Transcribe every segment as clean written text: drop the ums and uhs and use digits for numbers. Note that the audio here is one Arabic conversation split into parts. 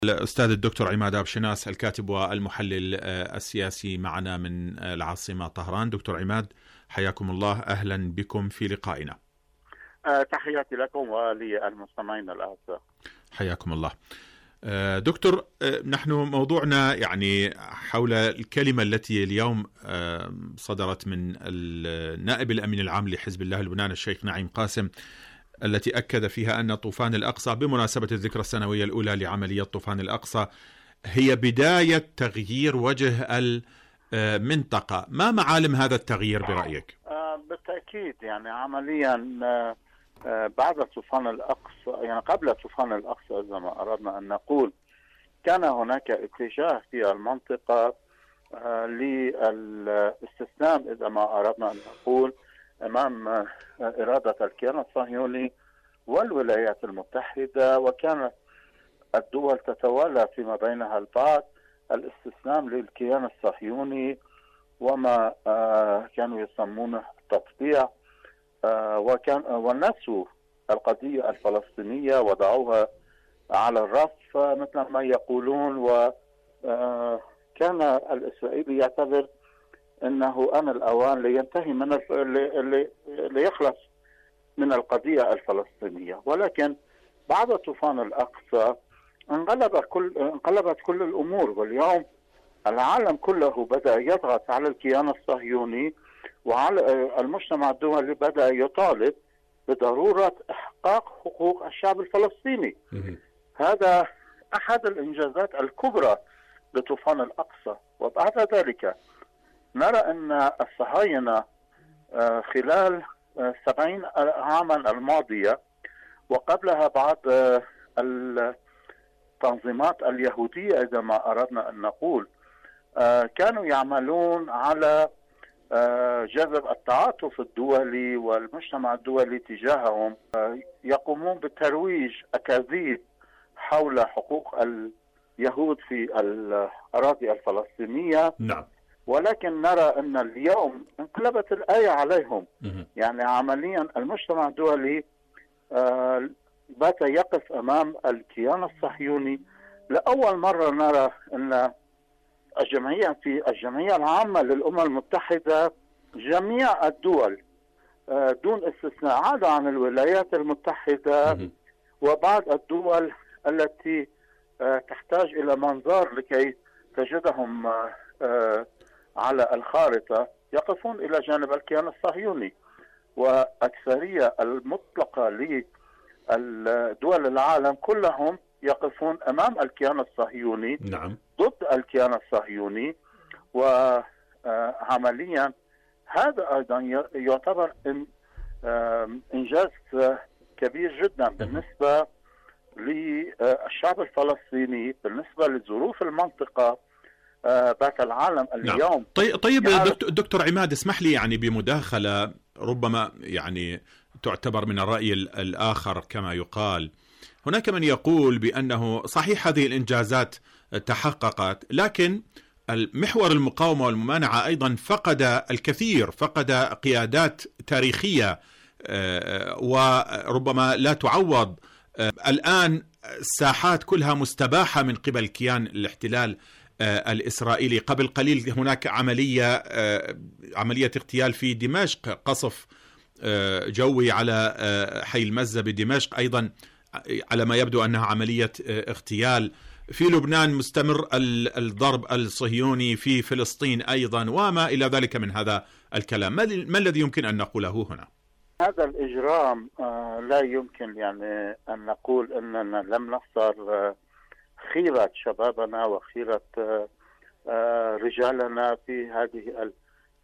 الأستاذ الدكتور عماد أبشناس، الكاتب والمحلل السياسي، معنا من العاصمة طهران. دكتور عماد، حياكم الله، أهلا بكم في لقائنا. تحياتي لكم وللمستمعين الأعزاء. حياكم الله. دكتور، نحن موضوعنا يعني حول الكلمة التي اليوم صدرت من النائب الأمين العام لحزب الله اللبناني الشيخ نعيم قاسم، التي أكد فيها أن طوفان الأقصى بمناسبة الذكرى السنوية الأولى لعملية طوفان الأقصى هي بداية تغيير وجه المنطقة. ما معالم هذا التغيير برأيك؟ بالتأكيد يعني عمليا بعد طوفان الأقصى، يعني قبل طوفان الأقصى إذا ما أردنا أن نقول، كان هناك اتجاه في المنطقة للاستسلام إذا ما أردنا أن نقول أمام إرادة الكيان الصهيوني والولايات المتحدة، وكانت الدول تتوالى فيما بينها البعض الاستسلام للكيان الصهيوني وما كانوا يسمونه التطبيع، ونسوا القضية الفلسطينية وضعوها على الرف مثل ما يقولون، وكان الإسرائيلي يعتبر أنه آن الأوان لينتهي من ليخلص من القضية الفلسطينية. ولكن بعد طوفان الأقصى انقلبت كل الأمور، واليوم العالم كله بدأ يضغط على الكيان الصهيوني، وعلى المجتمع الدولي بدأ يطالب بضرورة إحقاق حقوق الشعب الفلسطيني. هذا أحد الإنجازات الكبرى لطوفان الأقصى. وبعد ذلك نرى أن الصهاينة خلال 70 عاما الماضية وقبلها بعض التنظيمات اليهودية إذا ما أردنا أن نقول، كانوا يعملون على جذب التعاطف الدولي والمجتمع الدولي تجاههم، يقومون بترويج أكاذيب حول حقوق اليهود في الأراضي الفلسطينية. نعم. ولكن نرى أن اليوم انقلبت الآية عليهم. يعني عمليا المجتمع الدولي بات يقف أمام الكيان الصهيوني. لأول مرة نرى أن الجمعية العامة للأمم المتحدة، جميع الدول دون استثناء عدا عن الولايات المتحدة وبعض الدول التي تحتاج إلى منظار لكي تجدهم على الخارطة، يقفون إلى جانب الكيان الصهيوني. وأكثرية المطلقة للدول العالم كلهم يقفون أمام الكيان الصهيوني. نعم. ضد الكيان الصهيوني. وعمليا هذا أيضا يعتبر إنجاز كبير جدا بالنسبة للشعب الفلسطيني، بالنسبة لظروف المنطقة، بات العالم اليوم. نعم. طيب دكتور عماد، اسمح لي يعني بمداخلة ربما يعني تعتبر من الرأي الآخر كما يقال. هناك من يقول بأنه صحيح هذه الإنجازات تحققت، لكن المحور المقاومة والممانعة أيضا فقد الكثير، فقد قيادات تاريخية وربما لا تعوض. الآن الساحات كلها مستباحة من قبل كيان الاحتلال الإسرائيلي. قبل قليل هناك عملية اغتيال في دمشق، قصف جوي على حي المزة بدمشق، أيضا على ما يبدو أنها عملية اغتيال. في لبنان مستمر الضرب الصهيوني، في فلسطين أيضا، وما إلى ذلك من هذا الكلام. ما الذي يمكن أن نقوله هنا؟ هذا الإجرام لا يمكن يعني أن نقول أننا لم نخسر خيرة شبابنا وخيرة رجالنا في هذه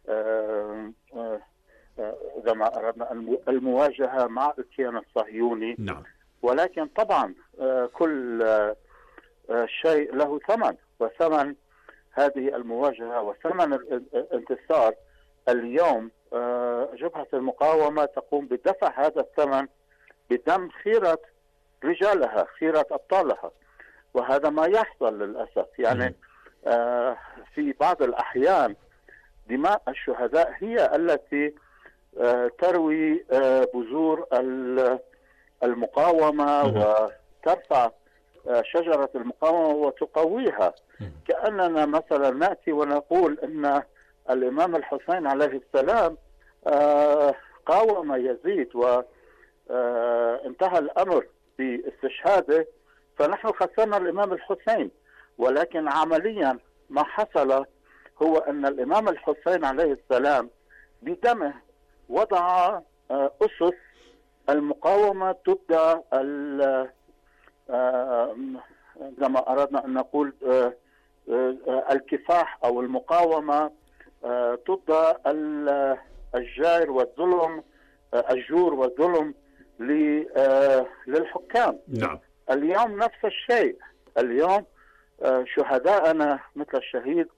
إذا ما أردنا المواجهة مع الكيان الصهيوني. نعم. ولكن طبعا كل شيء له ثمن، وثمن هذه المواجهة وثمن الانتصار. اليوم جبهة المقاومة تقوم بدفع هذا الثمن بدم خيرة رجالها، خيرة أبطالها، وهذا ما يحصل للأسف. يعني في بعض الأحيان دماء الشهداء هي التي تروي بذور المقاومة وترفع شجرة المقاومة وتقويها. كأننا مثلا نأتي ونقول أن الإمام الحسين عليه السلام قاوم يزيد وانتهى الأمر باستشهاده، فنحن خسرنا الإمام الحسين. ولكن عمليا ما حصل هو أن الإمام الحسين عليه السلام بدمه وضع أسس المقاومة ضد كما أردنا أن نقول الكفاح أو المقاومة ضد الجائر والظلم، الجور والظلم للحكام. نعم. اليوم نفس الشيء. اليوم شهداءنا مثل الشهيد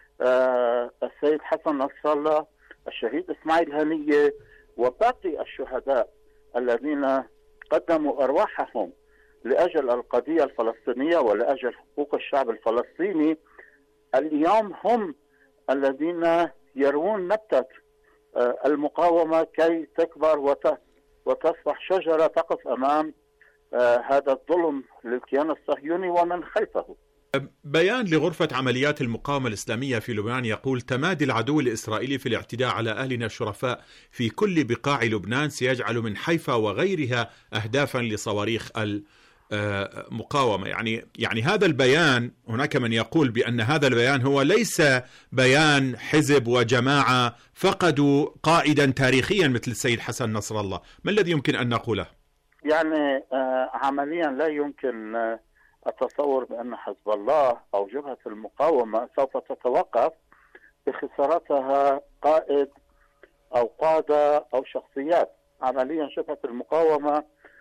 السيد حسن نصر الله، الشهيد إسماعيل هنية، وباقي الشهداء الذين قدموا أرواحهم لأجل القضية الفلسطينية ولأجل حقوق الشعب الفلسطيني، اليوم هم الذين يروون نبتة المقاومة كي تكبر وتصبح شجرة تقف أمام هذا الظلم للكيان الصهيوني ومن خلفه. بيان لغرفة عمليات المقاومة الإسلامية في لبنان يقول: تمادي العدو الإسرائيلي في الاعتداء على أهلنا الشرفاء في كل بقاع لبنان سيجعل من حيفا وغيرها أهدافا لصواريخ المقاومة. يعني هذا البيان، هناك من يقول بأن هذا البيان هو ليس بيان حزب وجماعة فقدوا قائدا تاريخيا مثل السيد حسن نصر الله. ما الذي يمكن أن نقوله؟ يعني عمليا لا يمكن التصور بأن حزب الله أو جبهة المقاومة سوف تتوقف بخسارتها قائد أو قادة أو شخصيات. عمليا جبهة المقاومة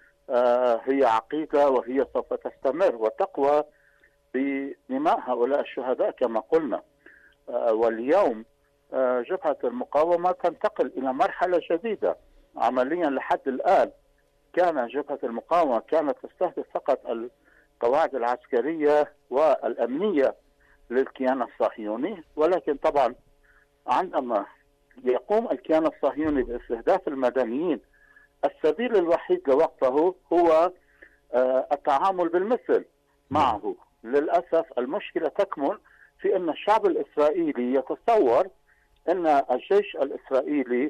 هي عقيدة، وهي سوف تستمر وتقوى بدماء هؤلاء الشهداء كما قلنا. واليوم جبهة المقاومة تنتقل إلى مرحلة جديدة. عمليا لحد الآن كان جبهة المقاومة كانت تستهدف فقط القواعد العسكرية والأمنية للكيان الصهيوني، ولكن طبعا عندما يقوم الكيان الصهيوني باستهداف المدنيين، السبيل الوحيد لوقفه هو التعامل بالمثل معه. للأسف المشكلة تكمن في أن الشعب الإسرائيلي يتصور أن الجيش الإسرائيلي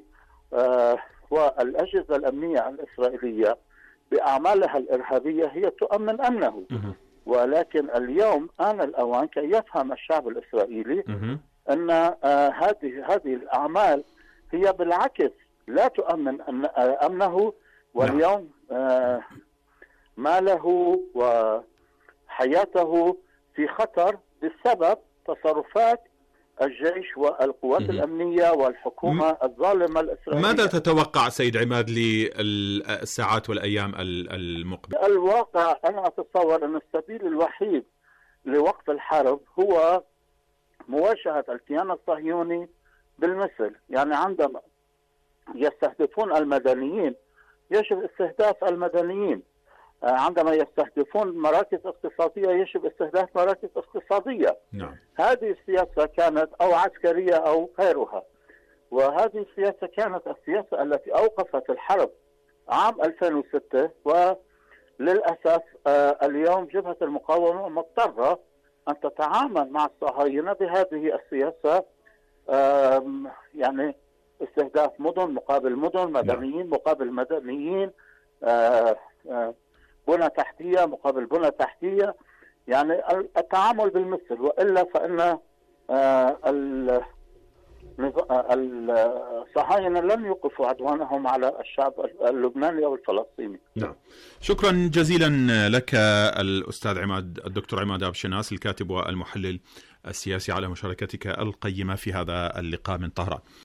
والأجهزة الأمنية الإسرائيلية بأعمالها الإرهابية هي تؤمن أمنه. ولكن اليوم آن الأوان كي يفهم الشعب الإسرائيلي أن هذه الأعمال هي بالعكس لا تؤمن أمنه، واليوم ماله وحياته في خطر بسبب تصرفات الجيش والقوات الأمنية والحكومة الظالمة الإسرائيلية. ماذا تتوقع سيد عماد للساعات والأيام المقبلة؟ الواقع أنا أتصور أن السبيل الوحيد لوقف الحرب هو مواجهة الكيان الصهيوني بالمثل. يعني عندما يستهدفون المدنيين يجب استهداف المدنيين، عندما يستهدفون مراكز اقتصادية يجب استهداف مراكز اقتصادية. نعم. هذه السياسة كانت أو عسكرية أو غيرها، وهذه السياسة كانت السياسة التي أوقفت الحرب عام 2006. وللأسف اليوم جبهة المقاومة مضطرة أن تتعامل مع الصهاينة بهذه السياسة، يعني استهداف مدن مقابل مدن، مدنيين مقابل مدنيين، بنى تحتية مقابل بنى تحتية، يعني التعامل بالمثل. وإلا فإن الصهاينة لن يوقفوا عدوانهم على الشعب اللبناني أو الفلسطيني. نعم. شكرا جزيلا لك الأستاذ عماد، الدكتور عماد أبشناس، الكاتب والمحلل السياسي، على مشاركتك القيمة في هذا اللقاء من طهران.